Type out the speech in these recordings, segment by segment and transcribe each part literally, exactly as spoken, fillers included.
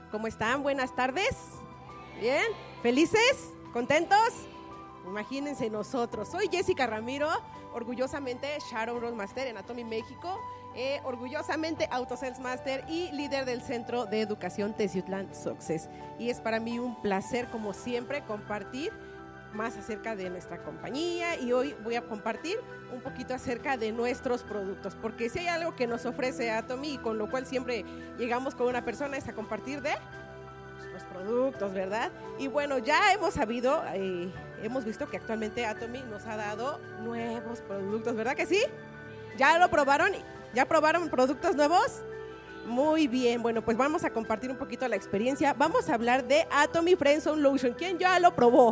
¿Cómo están? Buenas tardes. ¿Bien? ¿Felices? ¿Contentos? Imagínense nosotros. Soy Jessica Ramiro, orgullosamente Shadow Role Master en Atomy México, eh, orgullosamente Auto Sales Master y líder del Centro de Educación Teciutlán Success. Y es para mí un placer, como siempre, compartir más acerca de nuestra compañía, y hoy voy a compartir un poquito acerca de nuestros productos, porque si hay algo que nos ofrece Atomy y con lo cual siempre llegamos con una persona es a compartir de los productos, ¿verdad? Y bueno, ya hemos sabido, eh, hemos visto que actualmente Atomy nos ha dado nuevos productos, ¿verdad que sí? ¿Ya lo probaron? ¿Ya probaron productos nuevos? Muy bien, bueno, pues vamos a compartir un poquito la experiencia. Vamos a hablar de Atomy Friendzone Lotion. ¿Quién ya lo probó?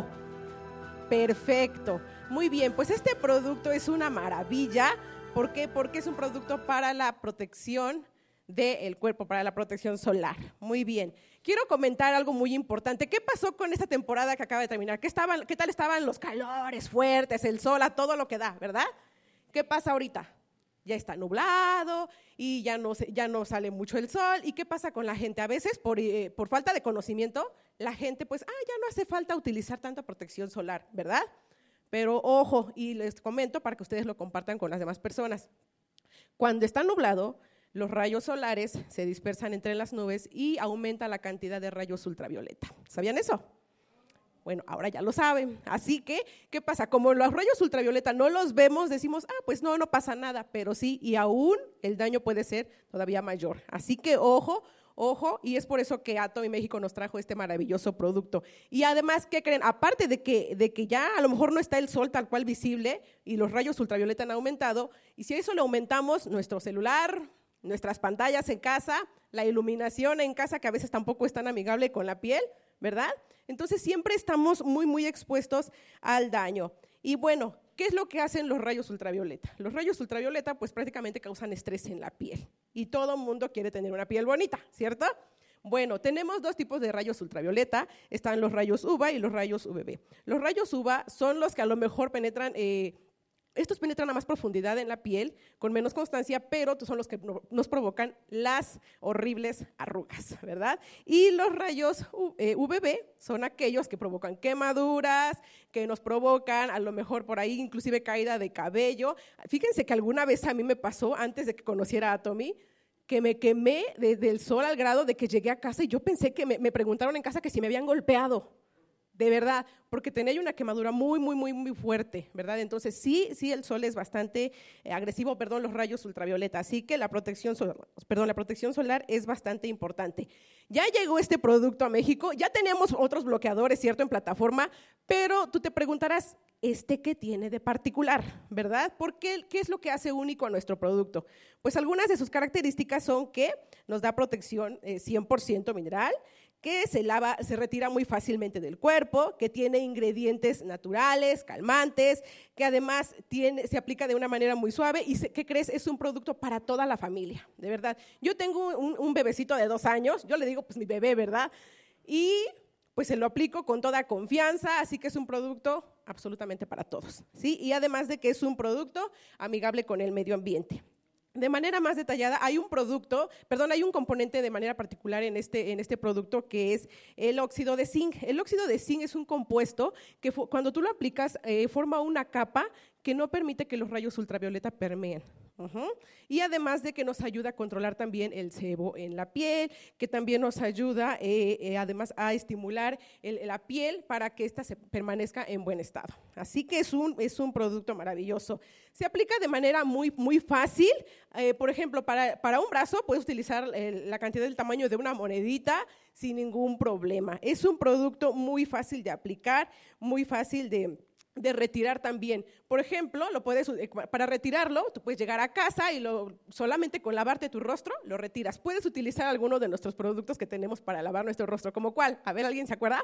Perfecto, muy bien, pues este producto es una maravilla. ¿Por qué? Porque es un producto para la protección del cuerpo, para la protección solar. Muy bien, quiero comentar algo muy importante. ¿Qué pasó con esta temporada que acaba de terminar? ¿Qué, estaban, qué tal estaban los calores fuertes, el sol, a todo lo que da, verdad? ¿Qué pasa ahorita? Ya está nublado y ya no, ya no sale mucho el sol. ¿Y qué pasa con la gente? A veces, por, eh, por falta de conocimiento, la gente, pues, ah, ya no hace falta utilizar tanta protección solar, ¿verdad? Pero ojo, y les comento para que ustedes lo compartan con las demás personas. Cuando está nublado, los rayos solares se dispersan entre las nubes y aumenta la cantidad de rayos ultravioleta. ¿Sabían eso? Bueno, ahora ya lo saben. Así que, ¿qué pasa? Como los rayos ultravioleta no los vemos, decimos, ah, pues no, no pasa nada, pero sí, y aún el daño puede ser todavía mayor. Así que, ojo, ojo, y es por eso que Atomy México nos trajo este maravilloso producto. Y además, ¿qué creen? Aparte de que, de que ya a lo mejor no está el sol tal cual visible y los rayos ultravioleta han aumentado, y si a eso le aumentamos nuestro celular, nuestras pantallas en casa, la iluminación en casa, que a veces tampoco es tan amigable con la piel, ¿verdad? Entonces siempre estamos muy, muy expuestos al daño. Y bueno, ¿qué es lo que hacen los rayos ultravioleta? Los rayos ultravioleta pues prácticamente causan estrés en la piel y todo el mundo quiere tener una piel bonita, ¿cierto? Bueno, tenemos dos tipos de rayos ultravioleta, están los rayos U V A y los rayos U V B. Los rayos U V A son los que a lo mejor penetran, eh, estos penetran a más profundidad en la piel, con menos constancia, pero son los que nos provocan las horribles arrugas, ¿verdad? Y los rayos U V B son aquellos que provocan quemaduras, que nos provocan a lo mejor por ahí inclusive caída de cabello. Fíjense que alguna vez a mí me pasó, antes de que conociera a Atomy, que me quemé desde el sol al grado de que llegué a casa y yo pensé que me, me preguntaron en casa que si me habían golpeado. De verdad, porque tenía una quemadura muy, muy, muy, muy fuerte, ¿verdad? Entonces, sí, sí, el sol es bastante eh, agresivo, perdón, los rayos ultravioleta, así que la protección, solar, perdón, la protección solar es bastante importante. Ya llegó este producto a México, ya teníamos otros bloqueadores, ¿cierto?, en plataforma, pero tú te preguntarás, ¿este qué tiene de particular, verdad? ¿Por qué? ¿Qué es lo que hace único a nuestro producto? Pues algunas de sus características son que nos da protección eh, cien por ciento mineral, que se lava, se retira muy fácilmente del cuerpo, que tiene ingredientes naturales, calmantes, que además tiene, se aplica de una manera muy suave y se, ¿qué crees? Es un producto para toda la familia, de verdad. Yo tengo un, un bebecito de dos años, yo le digo pues mi bebé, ¿verdad? Y pues se lo aplico con toda confianza, así que es un producto absolutamente para todos, ¿sí? Y además de que es un producto amigable con el medio ambiente. De manera más detallada, hay un producto, perdón, hay un componente de manera particular en este, en este producto que es el óxido de zinc. El óxido de zinc es un compuesto que cuando tú lo aplicas eh, forma una capa que no permite que los rayos ultravioleta permeen. Uh-huh. Y además de que nos ayuda a controlar también el sebo en la piel, que también nos ayuda eh, eh, además a estimular el, la piel para que ésta se permanezca en buen estado. Así que es un, es un producto maravilloso. Se aplica de manera muy, muy fácil. Eh, por ejemplo, para, para un brazo puedes utilizar eh, la cantidad del tamaño de una monedita sin ningún problema. Es un producto muy fácil de aplicar, muy fácil de de retirar también. Por ejemplo, lo puedes, para retirarlo, tú puedes llegar a casa y lo, solamente con lavarte tu rostro lo retiras. Puedes utilizar alguno de nuestros productos que tenemos para lavar nuestro rostro, ¿como cuál? A ver, ¿alguien se acuerda?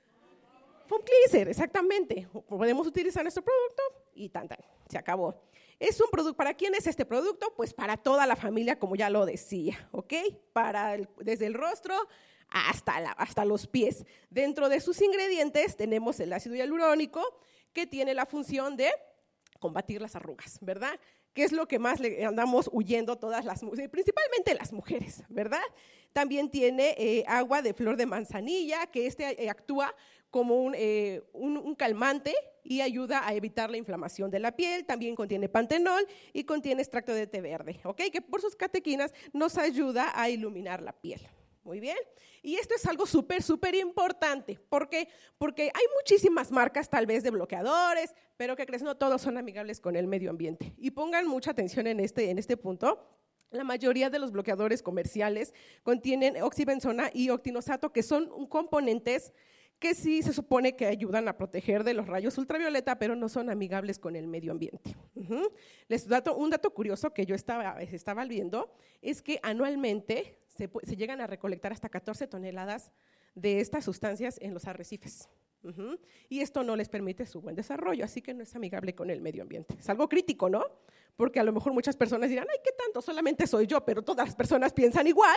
Foam Cleanser, exactamente. Podemos utilizar nuestro producto y tan, tan, se acabó. Es un producto, ¿para quién es este producto? Pues para toda la familia, como ya lo decía, ¿ok? Para el, desde el rostro hasta, la, hasta los pies. Dentro de sus ingredientes tenemos el ácido hialurónico, que tiene la función de combatir las arrugas, ¿verdad? Que es lo que más le andamos huyendo todas las mujeres, principalmente las mujeres, ¿verdad? También tiene eh, agua de flor de manzanilla, que este eh, actúa como un, eh, un, un calmante y ayuda a evitar la inflamación de la piel. También contiene pantenol y contiene extracto de té verde, ¿ok? Que por sus catequinas nos ayuda a iluminar la piel. Muy bien. Y esto es algo súper, súper importante. ¿Por qué? Porque hay muchísimas marcas tal vez de bloqueadores, pero ¿qué crees? No todos son amigables con el medio ambiente. Y pongan mucha atención en este, en este punto. La mayoría de los bloqueadores comerciales contienen oxibenzona y octinosato, que son componentes que sí se supone que ayudan a proteger de los rayos ultravioleta, pero no son amigables con el medio ambiente. Uh-huh. Les dato, un dato curioso que yo estaba, estaba viendo es que anualmente se, se llegan a recolectar hasta catorce toneladas de estas sustancias en los arrecifes. Uh-huh. Y esto no les permite su buen desarrollo, así que no es amigable con el medio ambiente. Es algo crítico, ¿no? Porque a lo mejor muchas personas dirán, ay, ¿qué tanto? Solamente soy yo, pero todas las personas piensan igual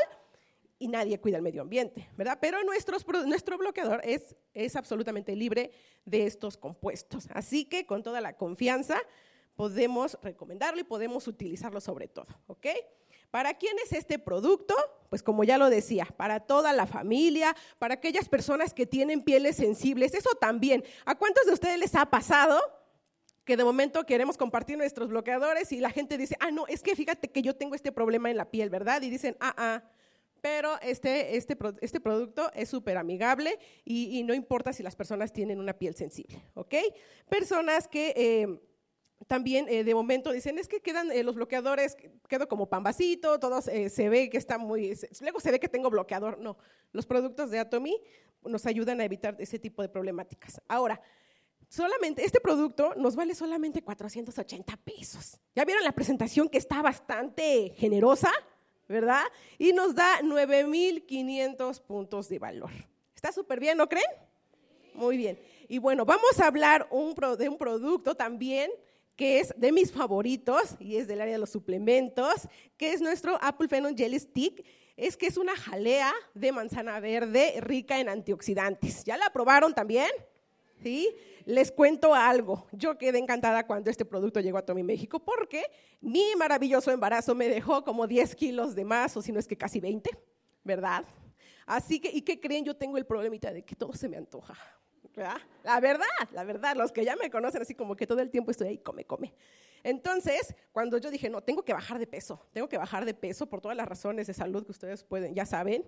y nadie cuida el medio ambiente, ¿verdad? Pero nuestros, nuestro bloqueador es, es absolutamente libre de estos compuestos. Así que con toda la confianza podemos recomendarlo y podemos utilizarlo sobre todo, ¿ok? ¿Para quién es este producto? Pues como ya lo decía, para toda la familia, para aquellas personas que tienen pieles sensibles, eso también. ¿A cuántos de ustedes les ha pasado que de momento queremos compartir nuestros bloqueadores y la gente dice, ah, no, es que fíjate que yo tengo este problema en la piel, ¿verdad? Y dicen, ah, ah, pero este, este, este producto es súper amigable y, y no importa si las personas tienen una piel sensible, ¿ok? Personas que eh, también eh, de momento dicen, es que quedan eh, los bloqueadores, quedo como pambacito, todos eh, se ve que está muy, se, luego se ve que tengo bloqueador. No, los productos de Atomy nos ayudan a evitar ese tipo de problemáticas. Ahora, solamente, este producto nos vale solamente cuatrocientos ochenta pesos. ¿Ya vieron la presentación que está bastante generosa? ¿Verdad? Y nos da nueve mil quinientos puntos de valor. Está súper bien, ¿no creen? Muy bien. Y bueno, vamos a hablar un pro, de un producto también que es de mis favoritos y es del área de los suplementos, que es nuestro Apple Phenol Jelly Stick. Es que es una jalea de manzana verde rica en antioxidantes. ¿Ya la probaron también? ¿Sí? Les cuento algo, yo quedé encantada cuando este producto llegó a Atomy México porque mi maravilloso embarazo me dejó como diez kilos de más, o si no es que casi veinte, ¿verdad? Así que, ¿y qué creen? Yo tengo el problemita de que todo se me antoja, ¿verdad? La verdad, la verdad, los que ya me conocen así como que todo el tiempo estoy ahí, come, come. Entonces, cuando yo dije, no, tengo que bajar de peso, tengo que bajar de peso por todas las razones de salud que ustedes pueden, ya saben,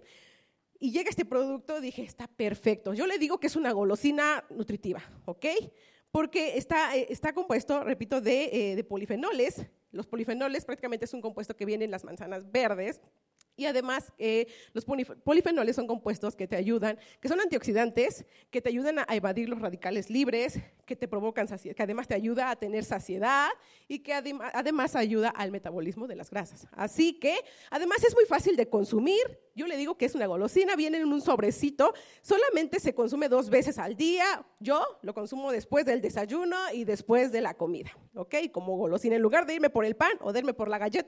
y llega este producto, dije, está perfecto. Yo le digo que es una golosina nutritiva, ¿ok? Porque está, está compuesto, repito, de, eh, de polifenoles. Los polifenoles prácticamente es un compuesto que viene en las manzanas verdes. Y además, eh, los polifenoles son compuestos que te ayudan, que son antioxidantes, que te ayudan a evadir los radicales libres, que te provocan saciedad, que además te ayuda a tener saciedad y que adem- además ayuda al metabolismo de las grasas. Así que, además es muy fácil de consumir. Yo le digo que es una golosina, viene en un sobrecito, solamente se consume dos veces al día. Yo lo consumo después del desayuno y después de la comida, ¿ok? Como golosina, en lugar de irme por el pan o de irme por la galleta,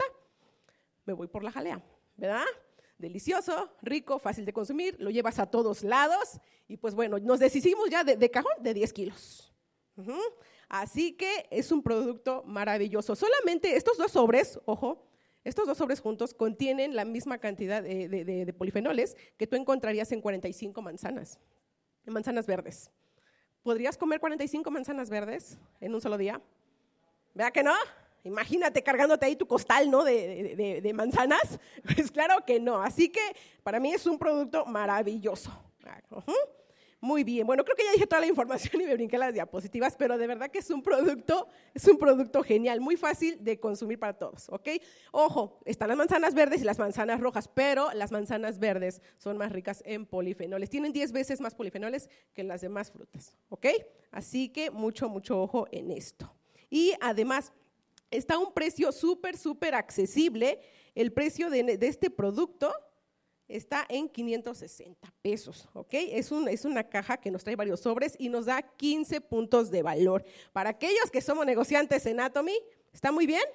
me voy por la jalea. ¿Verdad? Delicioso, rico, fácil de consumir, lo llevas a todos lados y pues bueno, nos deshicimos ya de, de cajón de diez kilos. Uh-huh. Así que es un producto maravilloso. Solamente estos dos sobres, ojo, estos dos sobres juntos contienen la misma cantidad de, de, de, de polifenoles que tú encontrarías en cuarenta y cinco manzanas, en manzanas verdes. ¿Podrías comer cuarenta y cinco manzanas verdes en un solo día? ¿Verdad que no? Imagínate cargándote ahí tu costal, ¿no? de, de, de manzanas. Pues claro que no. Así que para mí es un producto maravilloso. Uh-huh. Muy bien. Bueno, creo que ya dije toda la información y me brinqué las diapositivas, pero de verdad que es un producto, es un producto genial, muy fácil de consumir para todos, ¿ok? Ojo, están las manzanas verdes y las manzanas rojas, pero las manzanas verdes son más ricas en polifenoles. Tienen diez veces más polifenoles que las demás frutas, ¿ok? Así que mucho, mucho ojo en esto. Y además, está a un precio súper, súper accesible. El precio de, de este producto está en quinientos sesenta pesos, ¿ok? Es, un, es una caja que nos trae varios sobres y nos da quince puntos de valor. Para aquellos que somos negociantes en Atomy, ¿está muy bien?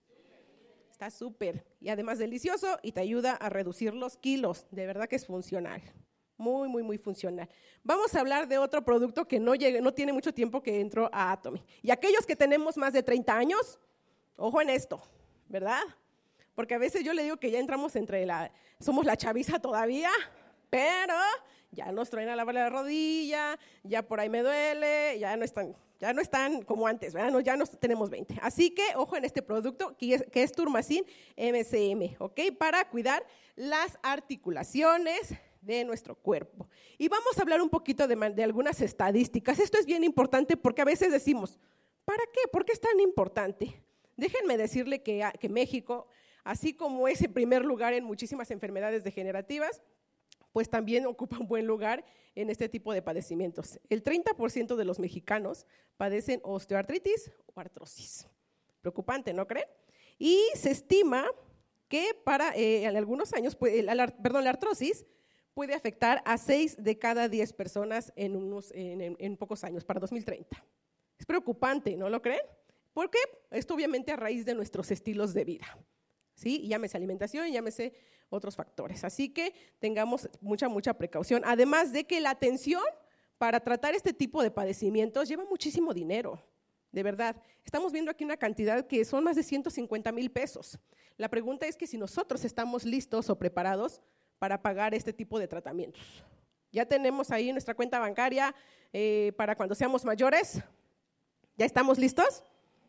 Está súper y además delicioso y te ayuda a reducir los kilos. De verdad que es funcional. Muy, muy, muy funcional. Vamos a hablar de otro producto que no, llegue, no tiene mucho tiempo que entró a Atomy. Y aquellos que tenemos más de treinta años, ojo en esto, ¿verdad? porque a veces yo le digo que ya entramos entre la, somos la chaviza todavía, pero ya nos traen a lavar la rodilla, ya por ahí me duele, ya no están, ya no están como antes, ¿verdad? No, ya no tenemos veinte. Así que, ojo en este producto que es, que es Turmacin M C M, ¿ok? Para cuidar las articulaciones de nuestro cuerpo. Y vamos a hablar un poquito de, de algunas estadísticas. Esto es bien importante porque a veces decimos, ¿para qué? ¿Por qué es tan importante? Déjenme decirle que, que México, así como es el primer lugar en muchísimas enfermedades degenerativas, pues también ocupa un buen lugar en este tipo de padecimientos. El treinta por ciento de los mexicanos padecen osteoartritis o artrosis. Preocupante, ¿no creen? Y se estima que para eh, en algunos años, pues, la, perdón, la artrosis puede afectar a seis de cada diez personas en, unos, en, en, en pocos años, para dos mil treinta. Es preocupante, ¿no lo creen? Porque esto obviamente a raíz de nuestros estilos de vida, ¿sí? Llámese alimentación, llámese otros factores. Así que tengamos mucha, mucha precaución. Además de que la atención para tratar este tipo de padecimientos lleva muchísimo dinero, de verdad. Estamos viendo aquí una cantidad que son más de ciento cincuenta mil pesos. La pregunta es que si nosotros estamos listos o preparados para pagar este tipo de tratamientos. Ya tenemos ahí nuestra cuenta bancaria eh, para cuando seamos mayores. ¿Ya estamos listos?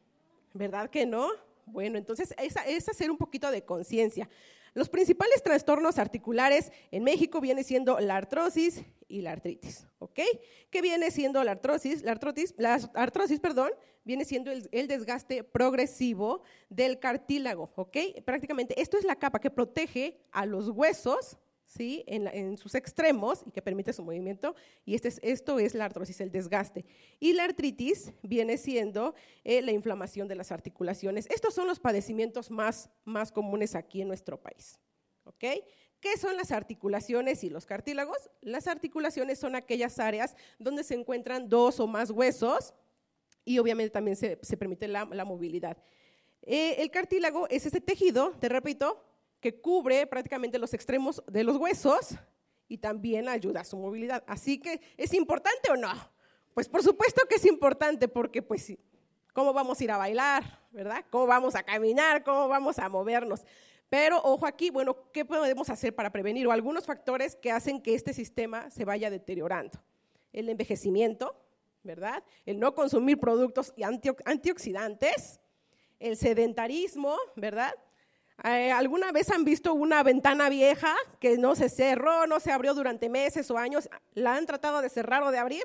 ¿Verdad que no? Bueno, entonces es, es hacer un poquito de conciencia. Los principales trastornos articulares en México viene siendo la artrosis y la artritis, ¿ok? ¿Qué viene siendo la artrosis? La artrosis, la artrosis, perdón, viene siendo el, el desgaste progresivo del cartílago, ¿ok? Prácticamente esto es la capa que protege a los huesos, ¿sí? En, la, en sus extremos y que permite su movimiento, y este es, esto es la artrosis, el desgaste. Y la artritis viene siendo eh, la inflamación de las articulaciones. Estos son los padecimientos más, más comunes aquí en nuestro país, ¿ok? ¿Qué son las articulaciones y los cartílagos? Las articulaciones son aquellas áreas donde se encuentran dos o más huesos y obviamente también se, se permite la, la movilidad. Eh, el cartílago es ese tejido, te repito, que cubre prácticamente los extremos de los huesos y también ayuda a su movilidad. Así que, ¿es importante o no? Pues por supuesto que es importante porque, pues, ¿cómo vamos a ir a bailar, verdad? ¿Cómo vamos a caminar? ¿Cómo vamos a movernos? Pero, ojo aquí, bueno, ¿qué podemos hacer para prevenir? O algunos factores que hacen que este sistema se vaya deteriorando. El envejecimiento, ¿verdad? El no consumir productos antioxidantes, el sedentarismo, ¿verdad? Eh, ¿Alguna vez han visto una ventana vieja que no se cerró, no se abrió durante meses o años? ¿La han tratado de cerrar o de abrir?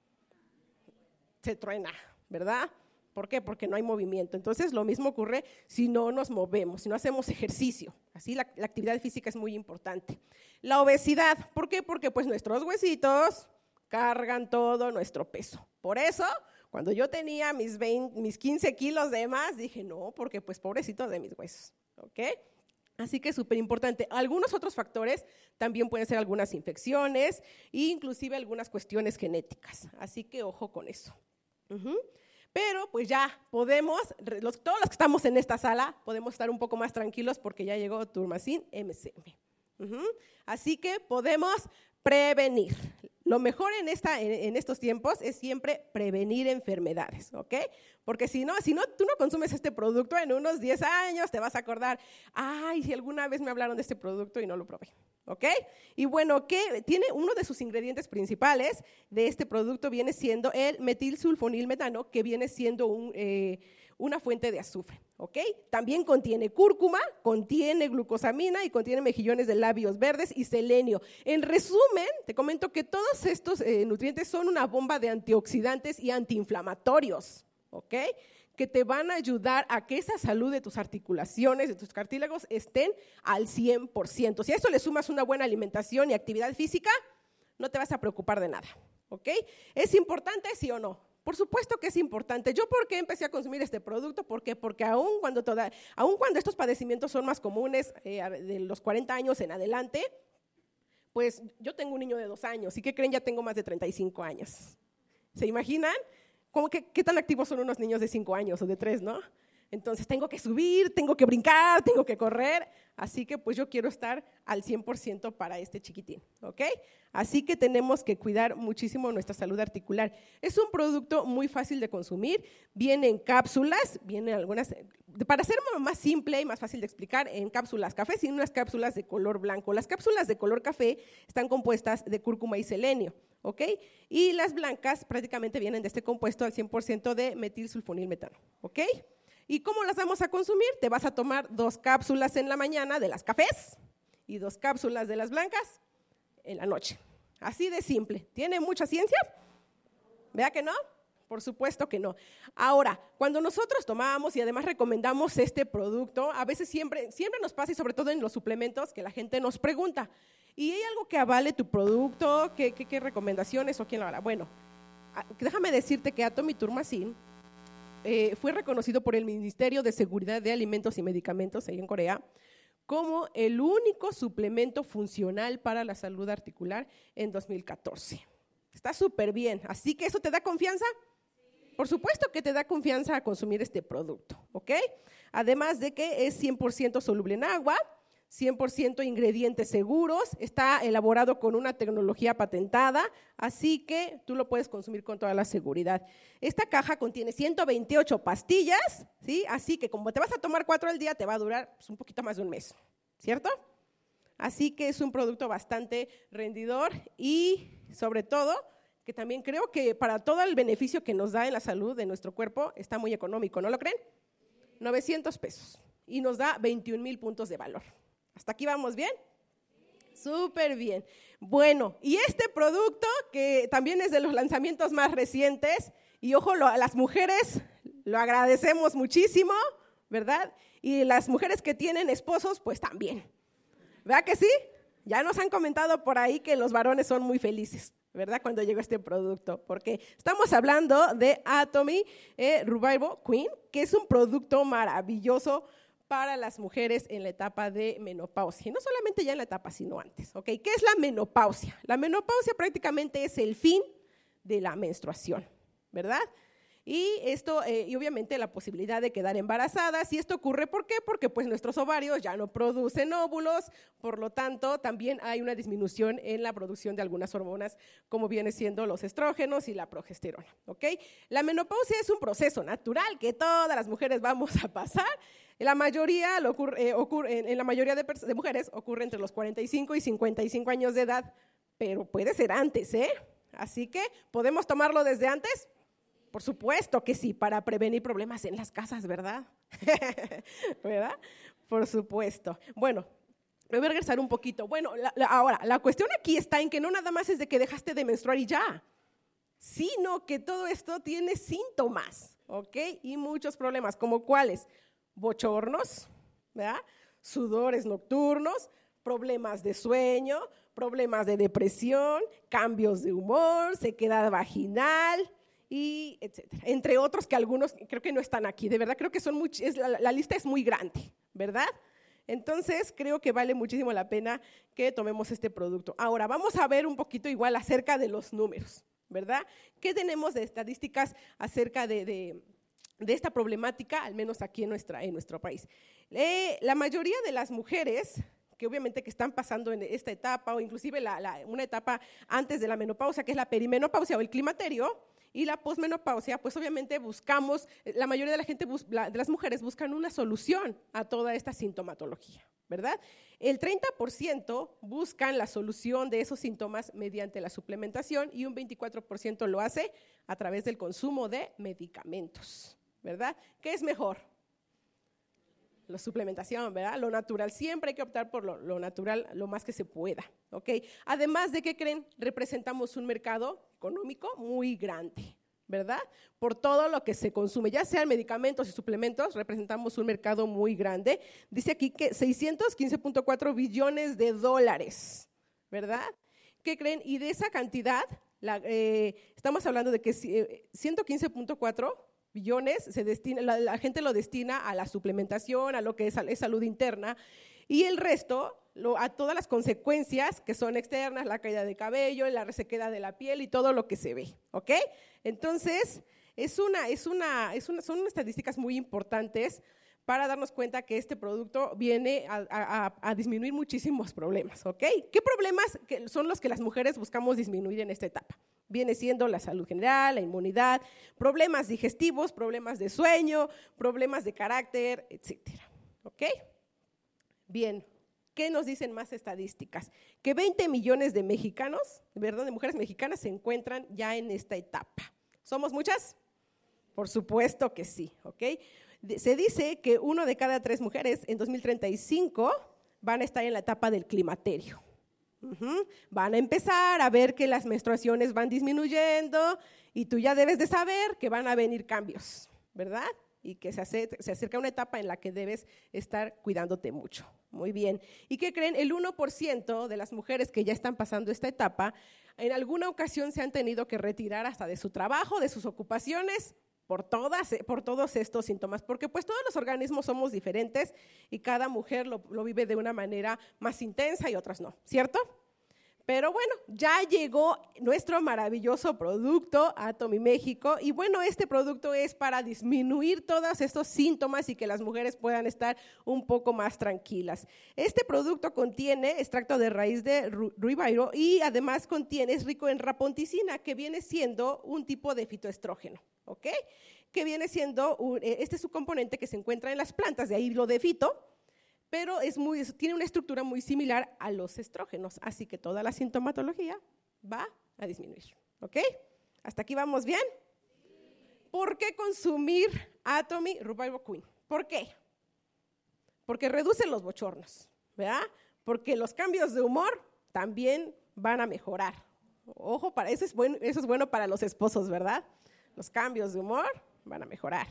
Se truena, ¿verdad? ¿Por qué? Porque no hay movimiento. Entonces, lo mismo ocurre si no nos movemos, si no hacemos ejercicio. Así la, la actividad física es muy importante. La obesidad, ¿por qué? Porque pues nuestros huesitos cargan todo nuestro peso. Por eso, cuando yo tenía mis, veinte, mis quince kilos de más, dije, no, porque pues pobrecito de mis huesos. ¿Ok? Así que es súper importante. Algunos otros factores también pueden ser algunas infecciones e inclusive algunas cuestiones genéticas. Así que ojo con eso. Uh-huh. Pero pues ya podemos, los, todos los que estamos en esta sala, podemos estar un poco más tranquilos porque ya llegó Turmacin M C M. Uh-huh. Así que podemos prevenir. Lo mejor en, esta, en, en estos tiempos es siempre prevenir enfermedades, ¿ok? Porque si no, si no, tú no consumes este producto, en unos diez años te vas a acordar, ay, si alguna vez me hablaron de este producto y no lo probé, ¿ok? Y bueno, ¿qué? Tiene uno de sus ingredientes principales de este producto viene siendo el metilsulfonilmetano, que viene siendo un, eh, una fuente de azufre, ¿ok? También contiene cúrcuma, contiene glucosamina y contiene mejillones de labios verdes y selenio. En resumen, te comento que todos estos eh, nutrientes son una bomba de antioxidantes y antiinflamatorios, ¿ok? Que te van a ayudar a que esa salud de tus articulaciones, de tus cartílagos, estén al cien por ciento. Si a eso le sumas una buena alimentación y actividad física, no te vas a preocupar de nada, ¿ok? ¿Es importante, sí o no? Por supuesto que es importante. ¿Yo por qué empecé a consumir este producto? ¿Por qué? Porque aún cuando, toda, aún cuando estos padecimientos son más comunes, eh, de los cuarenta años en adelante, pues yo tengo un niño de dos años. ¿Y qué creen? Ya tengo más de treinta y cinco años. ¿Se imaginan? ¿Cómo que, ¿Qué tan activos son unos niños de cinco años o de tres, no? Entonces tengo que subir, tengo que brincar, tengo que correr, así que pues yo quiero estar al cien por ciento para este chiquitín, ¿ok? Así que tenemos que cuidar muchísimo nuestra salud articular. Es un producto muy fácil de consumir, viene en cápsulas, viene algunas, para hacerlo más simple y más fácil de explicar, en cápsulas café, sin unas cápsulas de color blanco. Las cápsulas de color café están compuestas de cúrcuma y selenio, ¿ok? Y las blancas prácticamente vienen de este compuesto al cien por ciento de metilsulfonilmetano, ¿ok? ¿Y cómo las vamos a consumir? Te vas a tomar dos cápsulas en la mañana de las cafés y dos cápsulas de las blancas en la noche. Así de simple. ¿Tiene mucha ciencia? ¿Vea que no? Por supuesto que no. Ahora, cuando nosotros tomamos y además recomendamos este producto, a veces siempre, siempre nos pasa, y sobre todo en los suplementos, que la gente nos pregunta, ¿y hay algo que avale tu producto? ¿Qué, qué, qué recomendaciones o quién lo hará? Bueno, déjame decirte que Atomy Turmacin Eh, fue reconocido por el Ministerio de Seguridad de Alimentos y Medicamentos, ahí en Corea, como el único suplemento funcional para la salud articular en dos mil catorce. Está súper bien. ¿Así que eso te da confianza? Sí. Por supuesto que te da confianza a consumir este producto, ¿ok? Además de que es cien por ciento soluble en agua, cien por ciento ingredientes seguros, está elaborado con una tecnología patentada, así que tú lo puedes consumir con toda la seguridad. Esta caja contiene ciento veintiocho pastillas, ¿sí? Así que como te vas a tomar cuatro al día, te va a durar pues, un poquito más de un mes, ¿cierto? Así que es un producto bastante rendidor y sobre todo que también creo que para todo el beneficio que nos da en la salud de nuestro cuerpo está muy económico, ¿no lo creen? novecientos pesos y nos da veintiún mil puntos de valor. ¿Hasta aquí vamos bien? Súper bien. Bueno, y este producto que también es de los lanzamientos más recientes, y ojo, lo, a las mujeres lo agradecemos muchísimo, ¿verdad? Y las mujeres que tienen esposos, pues también. ¿Verdad que sí? Ya nos han comentado por ahí que los varones son muy felices, ¿verdad? Cuando llegó este producto, porque estamos hablando de Atomy eh, Revival Queen, que es un producto maravilloso para las mujeres en la etapa de menopausia. Y no solamente ya en la etapa, sino antes. ¿Okay? ¿Qué es la menopausia? La menopausia prácticamente es el fin de la menstruación, ¿verdad? Y esto, eh, y obviamente la posibilidad de quedar embarazadas. ¿Y esto ocurre por qué? Porque pues nuestros ovarios ya no producen óvulos, por lo tanto también hay una disminución en la producción de algunas hormonas, como viene siendo los estrógenos y la progesterona, ¿ok? La menopausia es un proceso natural que todas las mujeres vamos a pasar. En la mayoría, lo ocurre, eh, ocurre, en, en la mayoría de, de mujeres ocurre entre los cuarenta y cinco y cincuenta y cinco años de edad, pero puede ser antes, ¿eh? Así que, ¿podemos tomarlo desde antes? Por supuesto que sí, para prevenir problemas en las casas, ¿verdad? ¿Verdad? Por supuesto. Bueno, me voy a regresar un poquito. Bueno, la, la, ahora, la cuestión aquí está en que no nada más es de que dejaste de menstruar y ya, sino que todo esto tiene síntomas, ¿ok? Y muchos problemas, ¿como cuáles? Bochornos, ¿verdad? Sudores nocturnos, problemas de sueño, problemas de depresión, cambios de humor, sequedad vaginal, y etcétera, entre otros que algunos creo que no están aquí, de verdad creo que son muy, es, la, la lista es muy grande, ¿verdad? Entonces creo que vale muchísimo la pena que tomemos este producto. Ahora vamos a ver un poquito igual acerca de los números, ¿verdad? ¿Qué tenemos de estadísticas acerca de, de, de esta problemática, al menos aquí en, nuestra, en nuestro país? Eh, la mayoría de las mujeres que obviamente que están pasando en esta etapa o inclusive la, la, una etapa antes de la menopausia, que es la perimenopausia o el climaterio, y la posmenopausia, pues obviamente buscamos, la mayoría de la gente, bus, la, de las mujeres buscan una solución a toda esta sintomatología, ¿verdad? El treinta por ciento buscan la solución de esos síntomas mediante la suplementación y un veinticuatro por ciento lo hace a través del consumo de medicamentos, ¿verdad? ¿Qué es mejor? La suplementación, ¿verdad? Lo natural, siempre hay que optar por lo, lo natural lo más que se pueda, ¿ok? Además de que creen, representamos un mercado económico muy grande, ¿verdad? Por todo lo que se consume, ya sean medicamentos y suplementos, representamos un mercado muy grande. Dice aquí que seiscientos quince punto cuatro billones de dólares, ¿verdad? ¿Qué creen? Y de esa cantidad, la, eh, estamos hablando de que eh, ciento quince punto cuatro billones, se destina, la, la gente lo destina a la suplementación, a lo que es, es salud interna, y el resto lo, a todas las consecuencias que son externas, la caída de cabello, la resequedad de la piel y todo lo que se ve, ¿ok? Entonces, Es una, es una, es una, son estadísticas muy importantes para darnos cuenta que este producto viene a, a, a disminuir muchísimos problemas, ¿ok? ¿Qué problemas son los que las mujeres buscamos disminuir en esta etapa? Viene siendo la salud general, la inmunidad, problemas digestivos, problemas de sueño, problemas de carácter, etcétera, ¿ok? Bien, ¿qué nos dicen más estadísticas? Que veinte millones de mexicanos, ¿verdad? De mujeres mexicanas se encuentran ya en esta etapa. ¿Somos muchas? Por supuesto que sí, ¿ok? Se dice que uno de cada tres mujeres en dos mil treinta y cinco van a estar en la etapa del climaterio. Uh-huh. Van a empezar a ver que las menstruaciones van disminuyendo y tú ya debes de saber que van a venir cambios, ¿verdad? Y que se, hace, se acerca una etapa en la que debes estar cuidándote mucho. Muy bien. ¿Y qué creen? El uno por ciento de las mujeres que ya están pasando esta etapa, en alguna ocasión se han tenido que retirar hasta de su trabajo, de sus ocupaciones, por todas, por todos estos síntomas, porque pues todos los organismos somos diferentes y cada mujer lo, lo vive de una manera más intensa y otras no, ¿cierto? Pero bueno, ya llegó nuestro maravilloso producto Atomy México y bueno, este producto es para disminuir todos estos síntomas y que las mujeres puedan estar un poco más tranquilas. Este producto contiene extracto de raíz de ruibarbo y además contiene, es rico en raponticina, que viene siendo un tipo de fitoestrógeno, ¿ok? Que viene siendo, un, este es su componente que se encuentra en las plantas, de ahí lo de fito, pero es muy, tiene una estructura muy similar a los estrógenos, así que toda la sintomatología va a disminuir, ¿ok? ¿Hasta aquí vamos bien? ¿Por qué consumir Atomy Ruibarbo Queen? ¿Por qué? Porque reduce los bochornos, ¿verdad? Porque los cambios de humor también van a mejorar. Ojo, para eso es bueno, eso es bueno para los esposos, ¿verdad? Los cambios de humor van a mejorar.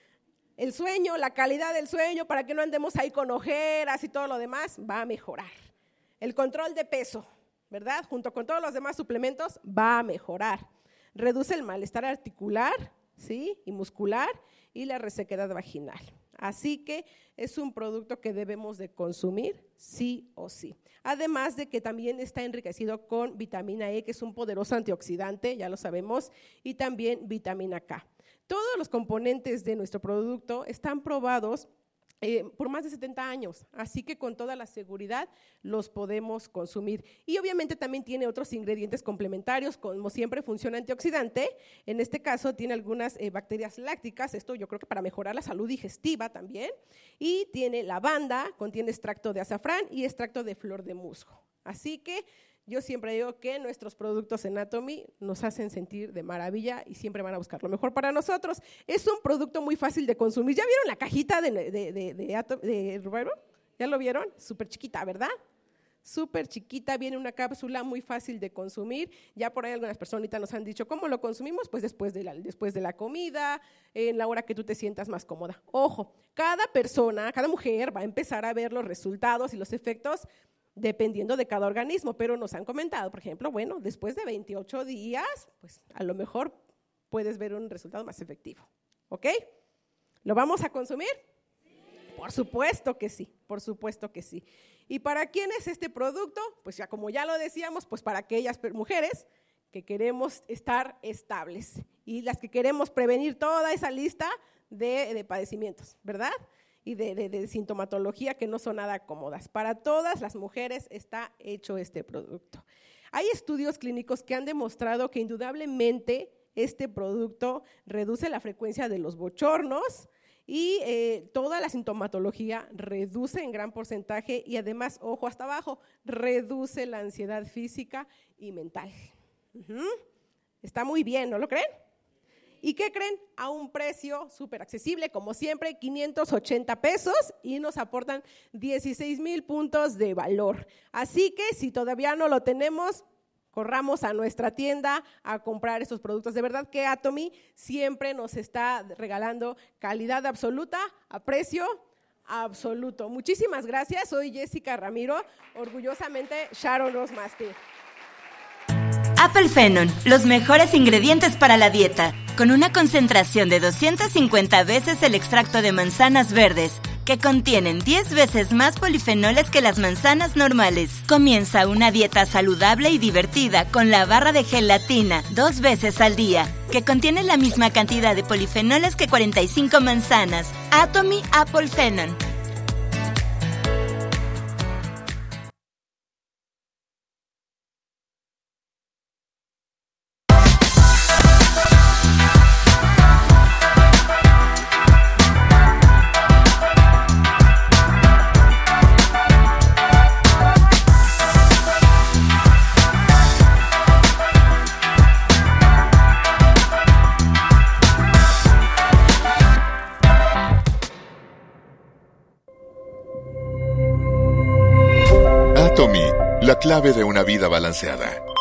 El sueño, la calidad del sueño, para que no andemos ahí con ojeras y todo lo demás, va a mejorar. El control de peso, ¿verdad? Junto con todos los demás suplementos, va a mejorar. Reduce el malestar articular, ¿sí? Y muscular y la resequedad vaginal. Así que es un producto que debemos de consumir sí o sí. Además de que también está enriquecido con vitamina E, que es un poderoso antioxidante, ya lo sabemos, y también vitamina K. Todos los componentes de nuestro producto están probados eh, por más de setenta años, así que con toda la seguridad los podemos consumir. Y obviamente también tiene otros ingredientes complementarios, como siempre funciona antioxidante, en este caso tiene algunas eh, bacterias lácticas, esto yo creo que para mejorar la salud digestiva también, y tiene lavanda, contiene extracto de azafrán y extracto de flor de musgo. Así que yo siempre digo que nuestros productos en Atomy nos hacen sentir de maravilla y siempre van a buscar lo mejor para nosotros. Es un producto muy fácil de consumir. ¿Ya vieron la cajita de, de, de, de, Atom, de Ruibarbo? ¿Ya lo vieron? Súper chiquita, ¿verdad? Súper chiquita, viene una cápsula muy fácil de consumir. Ya por ahí algunas personitas nos han dicho, ¿cómo lo consumimos? Pues después de la, después de la comida, en la hora que tú te sientas más cómoda. Ojo, cada persona, cada mujer va a empezar a ver los resultados y los efectos dependiendo de cada organismo, pero nos han comentado, por ejemplo, bueno, después de veintiocho días, pues a lo mejor puedes ver un resultado más efectivo, ¿ok? ¿Lo vamos a consumir? Sí. Por supuesto que sí, por supuesto que sí. ¿Y para quién es este producto? Pues ya como ya lo decíamos, pues para aquellas mujeres que queremos estar estables y las que queremos prevenir toda esa lista de, de padecimientos, ¿verdad? Y de, de, de sintomatología que no son nada cómodas. Para todas las mujeres está hecho este producto. Hay estudios clínicos que han demostrado que indudablemente este producto reduce la frecuencia de los bochornos y eh, toda la sintomatología reduce en gran porcentaje y además, ojo hasta abajo, reduce la ansiedad física y mental. Uh-huh. Está muy bien, ¿no lo creen? ¿Y qué creen? A un precio súper accesible, como siempre, quinientos ochenta pesos y nos aportan dieciséis mil puntos de valor. Así que si todavía no lo tenemos, corramos a nuestra tienda a comprar estos productos. De verdad que Atomy siempre nos está regalando calidad absoluta a precio absoluto. Muchísimas gracias. Soy Jessica Ramiro, orgullosamente Sharon Rose Master. Apple Phenol, los mejores ingredientes para la dieta, con una concentración de doscientas cincuenta veces el extracto de manzanas verdes, que contienen diez veces más polifenoles que las manzanas normales. Comienza una dieta saludable y divertida con la barra de gelatina dos veces al día. que contiene la misma cantidad de polifenoles que cuarenta y cinco manzanas. Atomy Apple Phenon. Atomy, la clave de una vida balanceada.